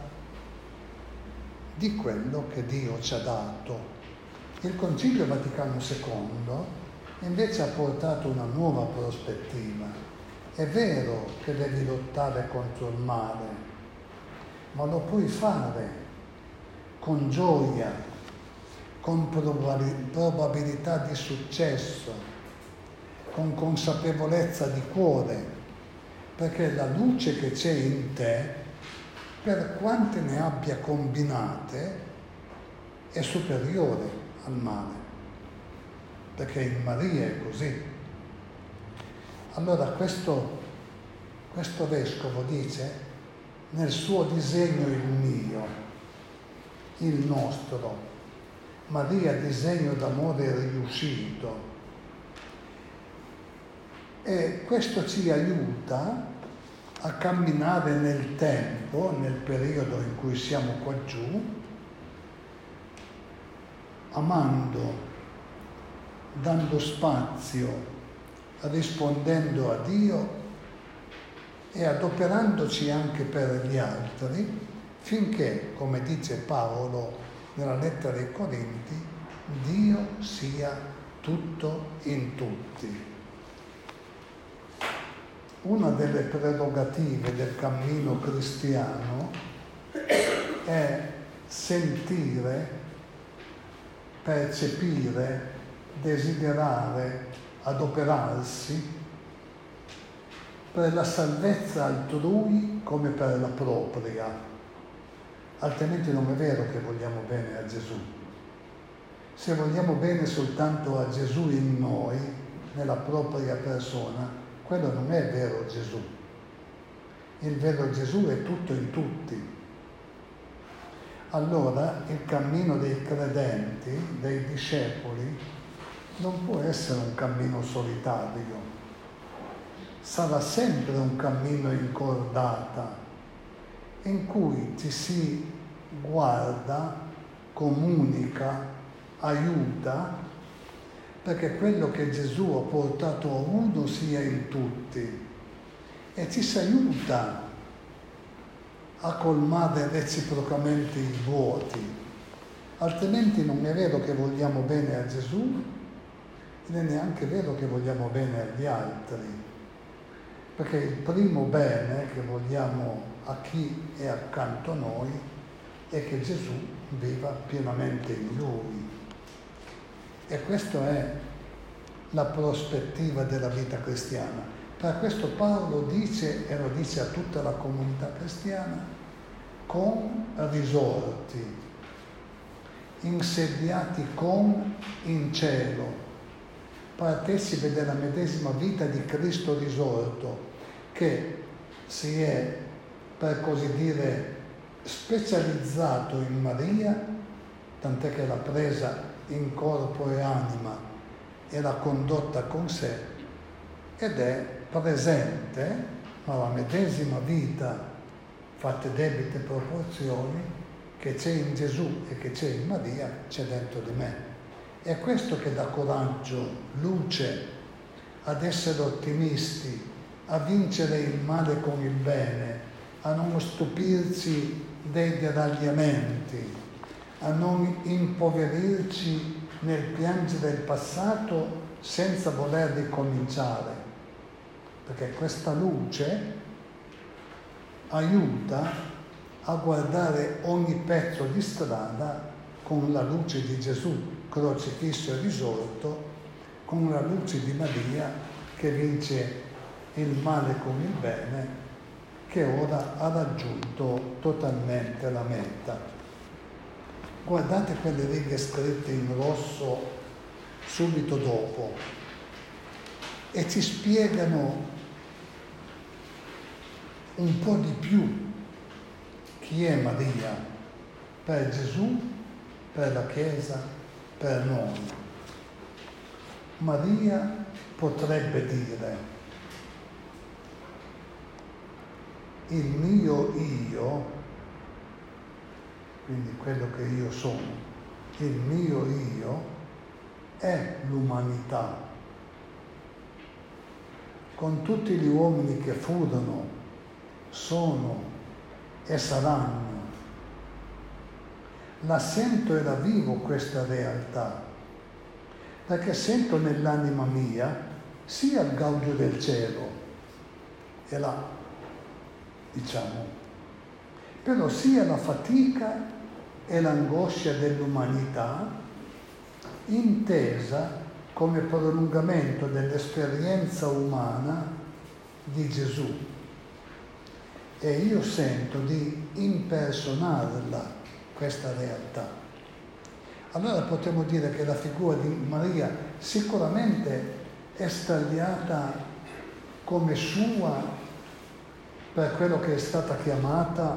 di quello che Dio ci ha dato. Il Concilio Vaticano secondo invece ha portato una nuova prospettiva. È vero che devi lottare contro il male, ma lo puoi fare con gioia, con probabilità di successo, con consapevolezza di cuore, perché la luce che c'è in te, per quante ne abbia combinate, è superiore al male, perché in Maria è così. Allora questo, questo vescovo dice, nel suo disegno il mio, il nostro, Maria disegno d'amore riuscito. E questo ci aiuta a camminare nel tempo, nel periodo in cui siamo qua giù, amando, dando spazio, rispondendo a Dio e adoperandoci anche per gli altri, finché, come dice Paolo nella lettera ai Corinti, Dio sia tutto in tutti. Una delle prerogative del cammino cristiano è sentire, percepire, desiderare, adoperarsi per la salvezza altrui come per la propria. Altrimenti non è vero che vogliamo bene a Gesù. Se vogliamo bene soltanto a Gesù in noi, nella propria persona, quello non è vero Gesù. Il vero Gesù è tutto in tutti. Allora il cammino dei credenti, dei discepoli, non può essere un cammino solitario. Sarà sempre un cammino in cordata, in cui ci si guarda, comunica, aiuta, perché quello che Gesù ha portato a uno sia in tutti, e ci si aiuta a colmare reciprocamente i vuoti. Altrimenti non è vero che vogliamo bene a Gesù, ed è neanche vero che vogliamo bene agli altri, perché il primo bene che vogliamo a chi è accanto a noi è che Gesù viva pienamente in lui. E questa è la prospettiva della vita cristiana. Per questo Paolo dice, e lo dice a tutta la comunità cristiana, con risorti, insediati con in cielo, partecipe della medesima vita di Cristo risorto, che si è, per così dire, specializzato in Maria, tant'è che l'ha presa in corpo e anima e l'ha condotta con sé, ed è presente, ma la medesima vita, fatte debite proporzioni, che c'è in Gesù e che c'è in Maria, c'è dentro di me. È questo che dà coraggio, luce, ad essere ottimisti, a vincere il male con il bene, a non stupirci dei deragliamenti, a non impoverirci nel piangere il passato senza voler ricominciare, perché questa luce aiuta a guardare ogni pezzo di strada con la luce di Gesù crocifisso e risorto, con la luce di Maria che vince il male con il bene, che ora ha raggiunto totalmente la meta. Guardate quelle righe scritte in rosso subito dopo e ci spiegano un po' di più chi è Maria per Gesù, per la Chiesa, per noi. Maria potrebbe dire: il mio io, quindi quello che io sono, il mio io è l'umanità, con tutti gli uomini che furono, sono e saranno. La sento e la vivo questa realtà, perché sento nell'anima mia sia il gaudio del cielo, e là, diciamo, però sia la fatica e l'angoscia dell'umanità intesa come prolungamento dell'esperienza umana di Gesù. E io sento di impersonarla, questa realtà. Allora potremmo dire che la figura di Maria sicuramente è stagliata come sua per quello che è stata chiamata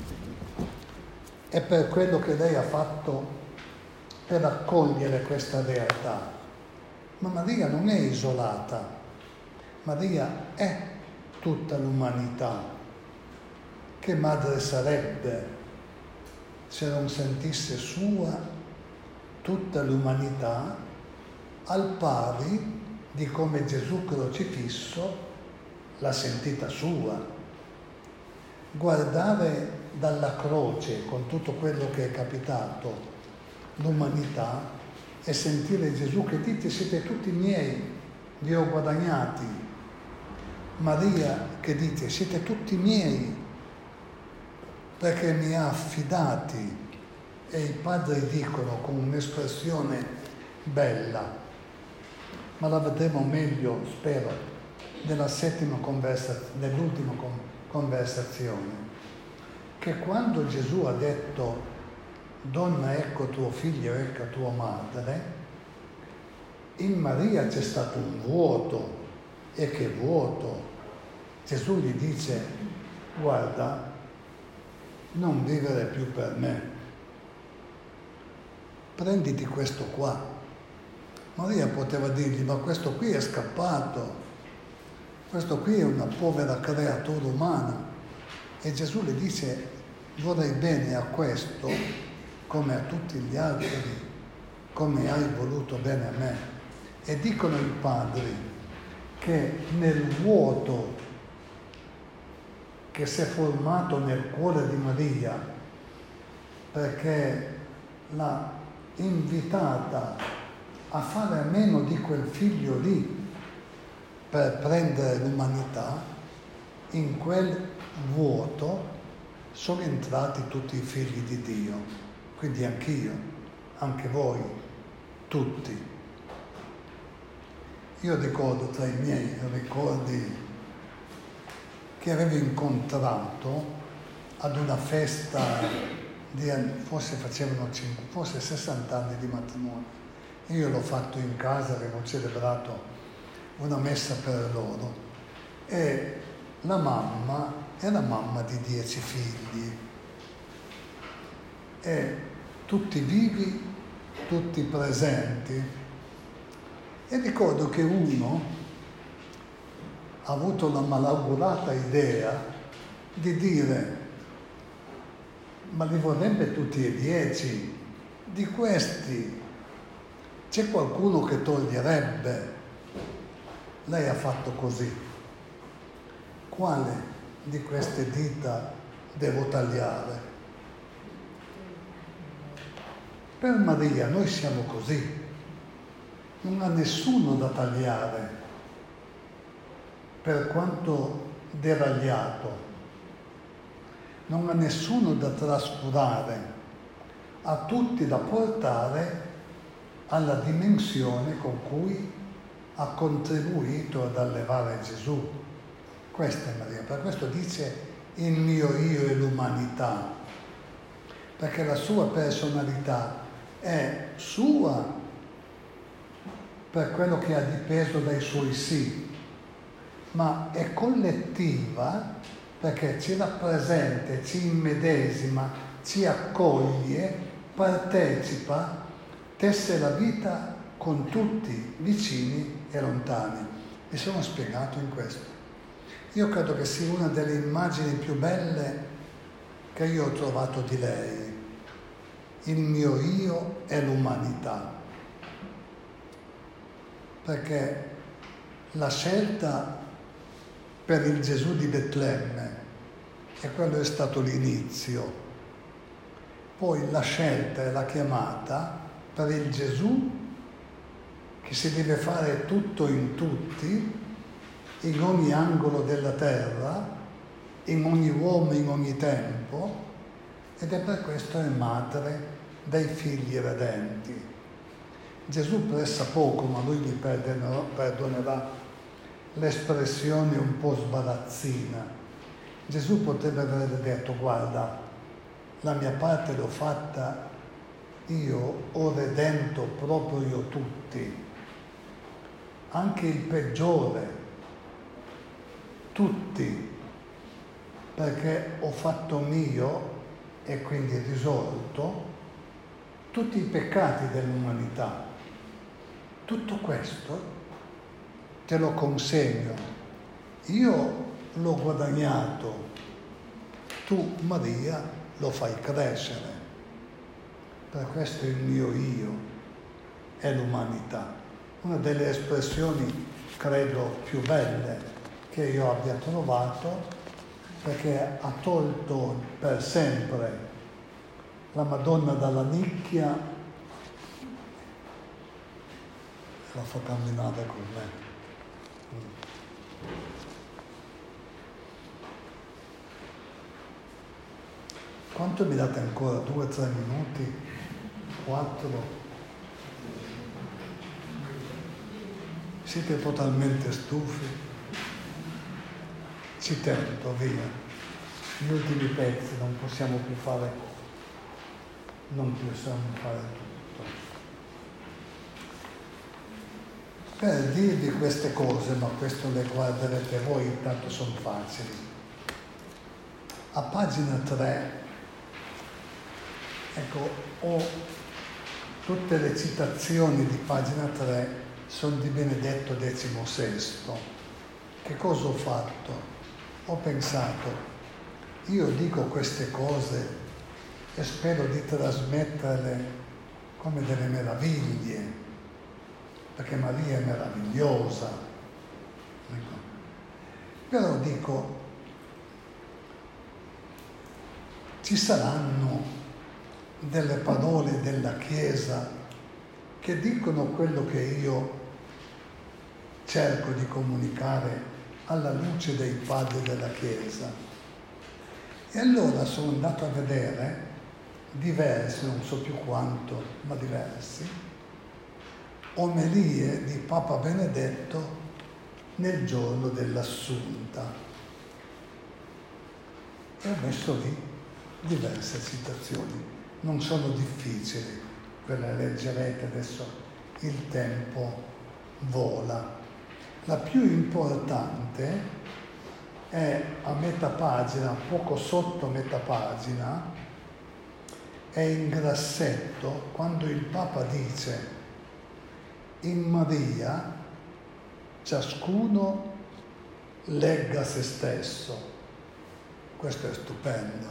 e per quello che lei ha fatto per accogliere questa realtà. Ma Maria non è isolata, Maria è tutta l'umanità. Che madre sarebbe se non sentisse sua tutta l'umanità, al pari di come Gesù crocifisso l'ha sentita sua. Guardare dalla croce, con tutto quello che è capitato, l'umanità, e sentire Gesù che dite: siete tutti miei, vi ho guadagnati. Maria che dite: siete tutti miei, perché mi ha affidati. E i padri dicono con un'espressione bella, ma la vedremo meglio, spero, nella settima conversazione, nell'ultima conversazione, che quando Gesù ha detto: donna, ecco tuo figlio, ecco tua madre, in Maria c'è stato un vuoto. E che vuoto? Gesù gli dice: guarda, non vivere più per me, prenditi questo qua. Maria poteva dirgli: ma questo qui è scappato, questo qui è una povera creatura umana. E Gesù le dice: vorrei bene a questo come a tutti gli altri, come hai voluto bene a me. E dicono i padri che nel vuoto che si è formato nel cuore di Maria, perché l'ha invitata a fare a meno di quel figlio lì per prendere l'umanità, in quel vuoto sono entrati tutti i figli di Dio, quindi anch'io, anche voi, tutti. Io ricordo, tra i miei ricordi che avevo incontrato ad una festa di, forse facevano cinque, forse sessanta anni di matrimonio. Io l'ho fatto in casa, avevo celebrato una messa per loro, e la mamma era mamma di dieci figli, e tutti vivi, tutti presenti. E ricordo che uno ha avuto la malaugurata idea di dire: ma li vorrebbe tutti e dieci, di questi c'è qualcuno che toglierebbe? Lei ha fatto così: quale di queste dita devo tagliare? Per Maria noi siamo così, non ha nessuno da tagliare, per quanto deragliato, non ha nessuno da trascurare, ha tutti da portare alla dimensione con cui ha contribuito ad allevare Gesù. Questa è Maria, per questo dice il mio io e l'umanità, perché la sua personalità è sua per quello che ha dipeso dai suoi sì, ma è collettiva perché ci rappresenta, ci immedesima, ci accoglie, partecipa, tesse la vita con tutti, vicini e lontani. Mi sono spiegato in questo. Io credo che sia una delle immagini più belle che io ho trovato di lei. Il mio io è l'umanità. Perché la scelta per il Gesù di Betlemme, e quello è stato l'inizio, poi la scelta e la chiamata per il Gesù che si deve fare tutto in tutti, in ogni angolo della terra, in ogni uomo, in ogni tempo, ed è per questo è madre dei figli redenti. Gesù pressa poco, ma lui mi perdonerà l'espressione un po' sbarazzina. Gesù potrebbe aver detto: guarda, la mia parte l'ho fatta, io ho redento proprio io tutti, anche il peggiore, tutti, perché ho fatto mio e quindi risolto tutti i peccati dell'umanità. Tutto questo te lo consegno, io l'ho guadagnato, tu Maria lo fai crescere. Per questo il mio io è l'umanità. Una delle espressioni, credo, più belle che io abbia trovato, perché ha tolto per sempre la Madonna dalla nicchia e la fa camminare con me. Quanto mi date ancora? Due, tre minuti? Quattro? Siete totalmente stufi? Ci tento, via. Gli ultimi pezzi non possiamo più fare, non possiamo fare tutto. Per dirvi queste cose, ma questo le guarderete voi, intanto sono facili. A pagina tre, ecco, ho tutte le citazioni di pagina tre sono di Benedetto diciassette. Che cosa ho fatto? Ho pensato, io dico queste cose e spero di trasmetterle come delle meraviglie, perché Maria è meravigliosa. Ecco. Però dico, ci saranno delle parole della Chiesa che dicono quello che io cerco di comunicare alla luce dei padri della Chiesa. E allora sono andato a vedere diversi, non so più quanto, ma diversi, omelie di Papa Benedetto nel giorno dell'Assunta. E ho messo lì diverse citazioni. Non sono difficili, quelle leggerete, adesso il tempo vola. La più importante è a metà pagina, poco sotto metà pagina, è in grassetto, quando il Papa dice: in Maria ciascuno legga se stesso. Questo è stupendo.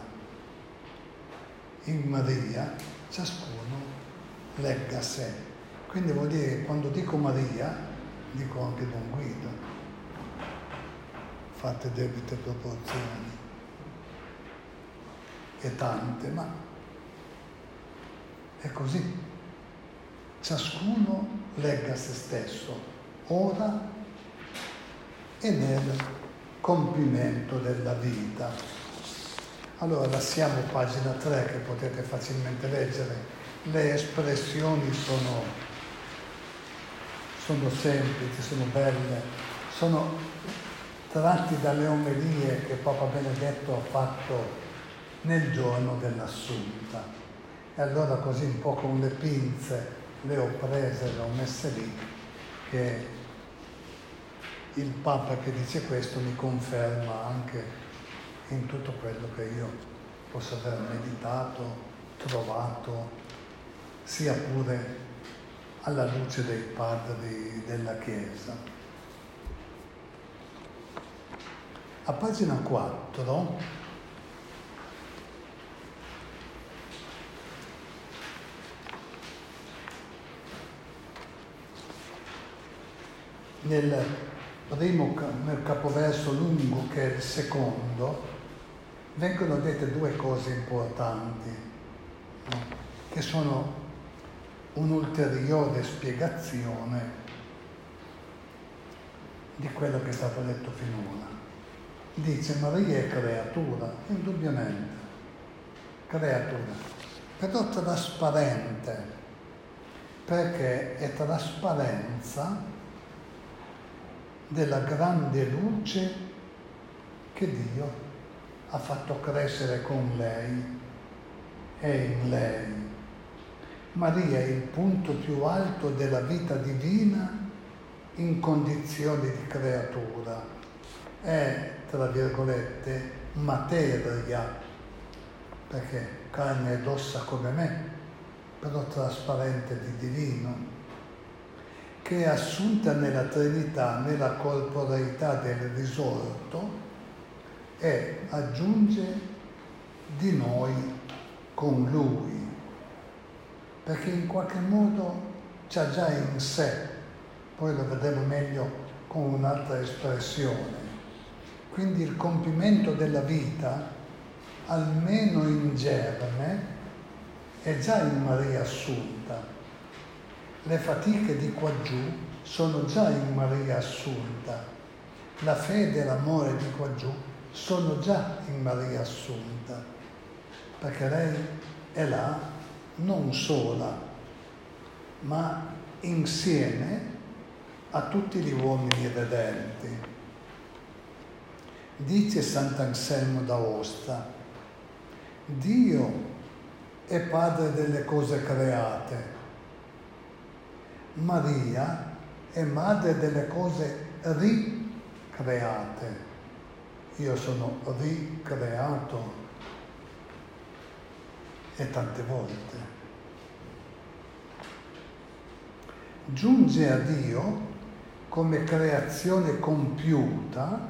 In Maria ciascuno legga sé. Quindi vuol dire che quando dico Maria, dico anche Don Guido. fatte debite proporzioni, e tante, ma è così. Ciascuno legga se stesso, ora e nel compimento della vita. Allora lasciamo pagina tre, che potete facilmente leggere. Le espressioni sono, sono semplici, sono belle, sono tratti dalle omelie che Papa Benedetto ha fatto nel giorno dell'Assunta. E allora così un po' con le pinze le ho prese, le ho messe lì, che il Papa che dice questo mi conferma anche in tutto quello che io posso aver meditato, trovato, sia pure alla luce dei padri della Chiesa. A pagina quattro nel primo nel capoverso lungo, che è il secondo, vengono dette due cose importanti, no? Che sono un'ulteriore spiegazione di quello che è stato detto finora. Dice: Maria è creatura, indubbiamente, creatura, però trasparente, perché è trasparenza della grande luce che Dio ha fatto crescere con lei e in lei. Maria è il punto più alto della vita divina in condizioni di creatura. È, tra virgolette, materia, perché carne ed ossa come me, però trasparente di divino, che è assunta nella Trinità, nella corporeità del risorto, e aggiunge di noi con Lui, perché in qualche modo c'ha già in sé, poi lo vedremo meglio con un'altra espressione. Quindi il compimento della vita, almeno in germe, è già in Maria assunta. Le fatiche di quaggiù sono già in Maria assunta. La fede e l'amore di quaggiù sono già in Maria assunta, perché lei è là non sola, ma insieme a tutti gli uomini redenti. Dice Sant'Anselmo d'Aosta: Dio è padre delle cose create, Maria è madre delle cose ricreate. Io sono ricreato, e tante volte. Giunge a Dio come creazione compiuta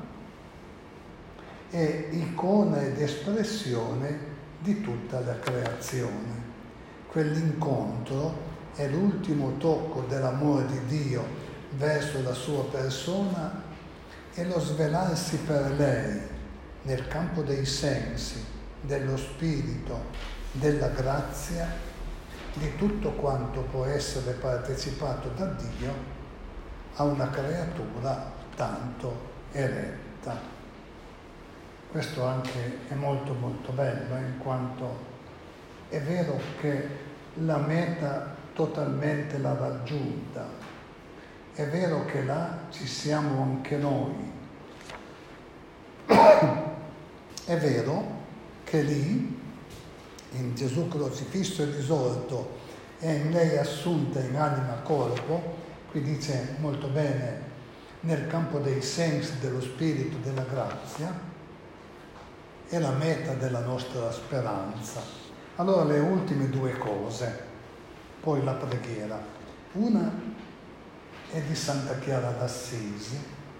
e icona ed espressione di tutta la creazione. Quell'incontro è l'ultimo tocco dell'amore di Dio verso la sua persona e lo svelarsi per lei nel campo dei sensi, dello spirito, della grazia, di tutto quanto può essere partecipato da Dio a una creatura tanto eletta. Questo anche è molto molto bello, in quanto è vero che la meta totalmente l'ha raggiunta. È vero che là ci siamo anche noi. È vero che lì, in Gesù crocifisso e risorto, e in lei assunta in anima corpo, qui dice molto bene, nel campo dei sensi, dello spirito, della grazia, è la meta della nostra speranza. Allora le ultime due cose, poi la preghiera. Una è di Santa Chiara d'Assisi,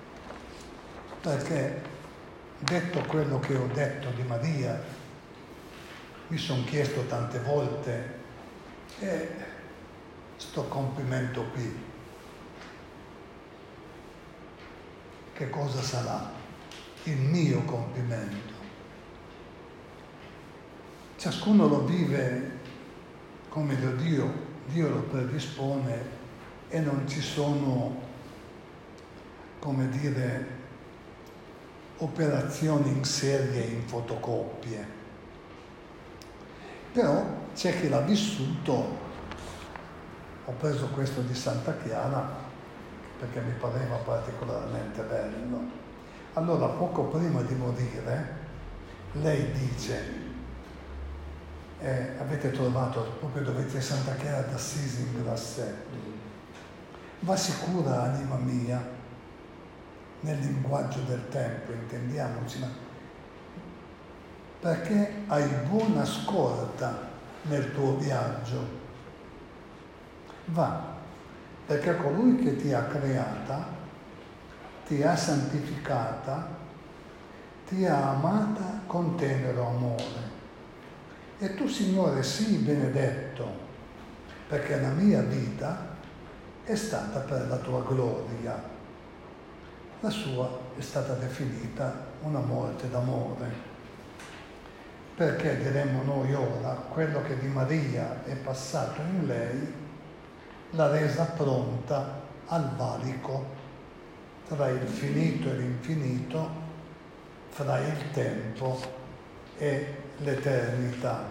perché detto quello che ho detto di Maria, mi sono chiesto tante volte, e sto compimento qui, che cosa sarà? il mio compimento. Ciascuno lo vive come da Dio, Dio lo predispone e non ci sono, come dire, operazioni in serie, in fotocopie. Però c'è chi l'ha vissuto. Ho preso questo di Santa Chiara perché mi pareva particolarmente bello. Allora, poco prima di morire, lei dice: eh, avete trovato proprio dove c'è Santa Chiara d'Assisi in grassetto. Va sicura, anima mia, nel linguaggio del tempo, intendiamoci, ma perché hai buona scorta nel tuo viaggio. Va, perché colui che ti ha creata, ti ha santificata, ti ha amata con tenero amore. E tu, Signore, sii benedetto, perché la mia vita è stata per la tua gloria. La sua è stata definita una morte d'amore. Perché, diremmo noi ora, quello che di Maria è passato in lei l'ha resa pronta al valico tra il finito e l'infinito, fra il tempo e l'eternità.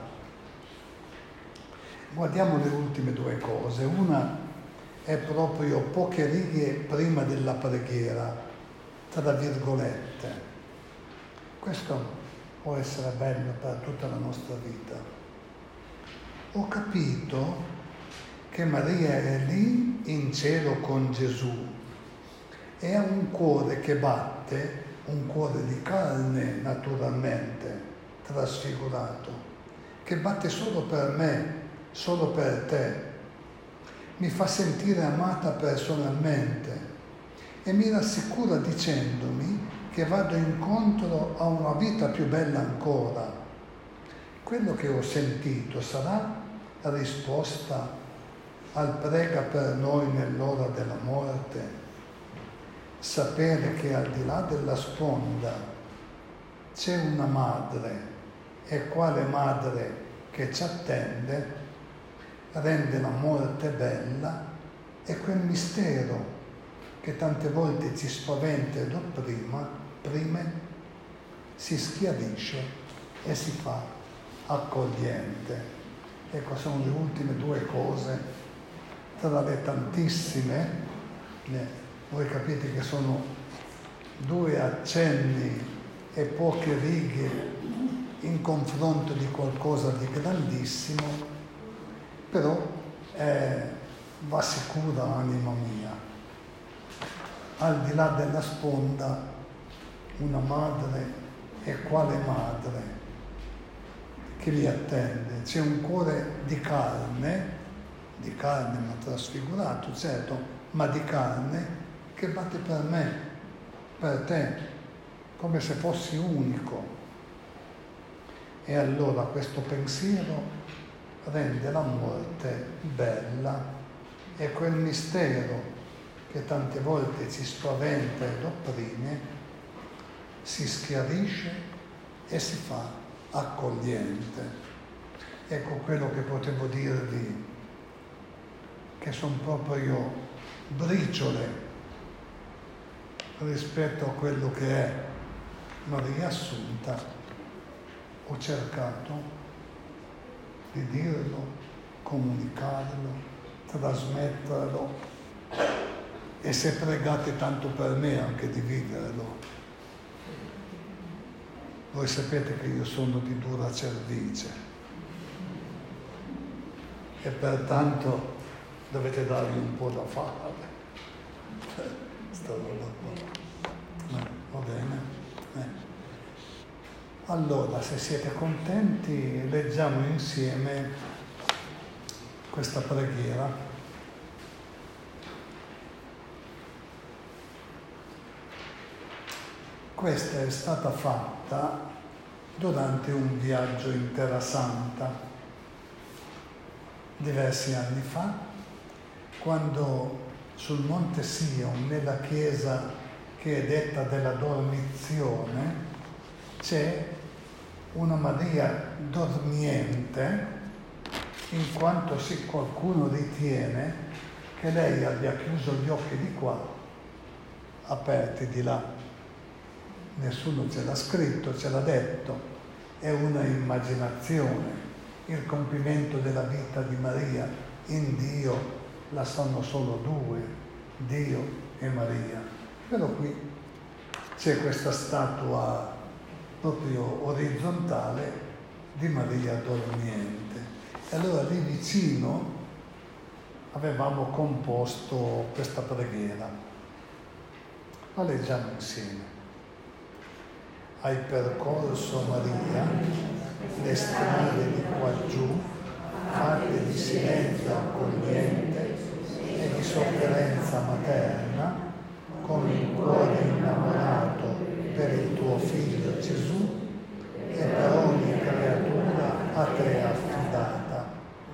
Guardiamo le ultime due cose. Una è proprio poche righe prima della preghiera, tra virgolette. Questo può essere bello per tutta la nostra vita. Ho capito che Maria è lì in cielo con Gesù e ha un cuore che batte, un cuore di carne naturalmente, trasfigurato, che batte solo per me, solo per te. Mi fa sentire amata personalmente e mi rassicura dicendomi che vado incontro a una vita più bella ancora. Quello che ho sentito sarà risposta al prega per noi nell'ora della morte. Sapere che al di là della sponda c'è una madre, e quale madre che ci attende, rende la morte bella, e quel mistero che tante volte ci spaventa ed opprima, prime, si schiarisce e si fa accogliente. Ecco, sono le ultime due cose tra le tantissime. Eh, voi capite che sono due accenni e poche righe in confronto di qualcosa di grandissimo, però eh, va sicura, anima mia, al di là della sponda una madre, e quale madre che li attende. C'è un cuore di carne, di carne ma trasfigurato, certo, ma di carne, che batte per me, per te, come se fossi unico. E allora questo pensiero rende la morte bella, e quel mistero che tante volte ci spaventa ed opprime si schiarisce e si fa accogliente. Ecco quello che potevo dirvi, che sono proprio briciole rispetto a quello che è Maria Assunta. Ho cercato di dirlo, comunicarlo, trasmetterlo, e se pregate tanto per me anche di viverlo. Voi sapete che io sono di dura cervice e pertanto dovete darmi un po' da fare. Sta roba qua. Eh, va bene? Eh. Allora, se siete contenti, leggiamo insieme questa preghiera. Questa è stata fatta durante un viaggio in Terra Santa, diversi anni fa, quando sul Monte Sion, nella chiesa che è detta della dormizione, c'è una Maria dormiente, in quanto se qualcuno ritiene che lei abbia chiuso gli occhi di qua, aperti di là. Nessuno ce l'ha scritto, ce l'ha detto, è una immaginazione. Il compimento della vita di Maria in Dio la sono solo due, Dio e Maria. Però qui c'è questa statua proprio orizzontale di Maria dormiente. E allora lì vicino avevamo composto questa preghiera. La leggiamo insieme. Hai percorso, Maria, le strade di qua giù, fatte di silenzio accogliente e di sofferenza materna, con il cuore innamorato per il tuo figlio Gesù e per ogni creatura a te affidata.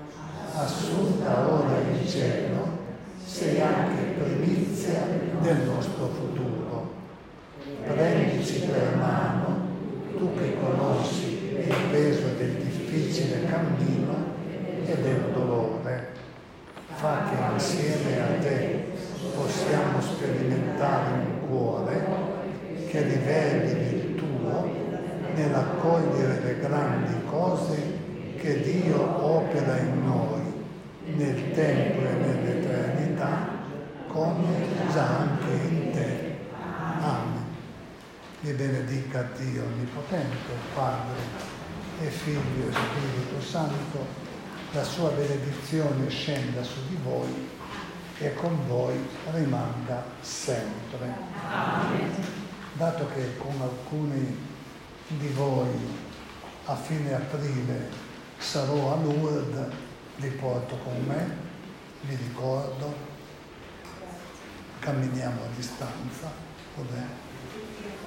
Assunta ora in cielo, sei anche primizia del nostro futuro. Prendici per mano, tu che conosci il peso del difficile cammino e del dolore. Fa che insieme a te possiamo sperimentare un cuore che riverberi il tuo nell'accogliere le grandi cose che Dio opera in noi, nel tempo e nell'eternità, come già anche in te. Amen. Vi benedica Dio Onnipotente, Padre e Figlio e Spirito Santo, la sua benedizione scenda su di voi e con voi rimanga sempre. Amen. Dato che con alcuni di voi a fine aprile sarò a Lourdes, li porto con me, vi ricordo, camminiamo a distanza, va bene?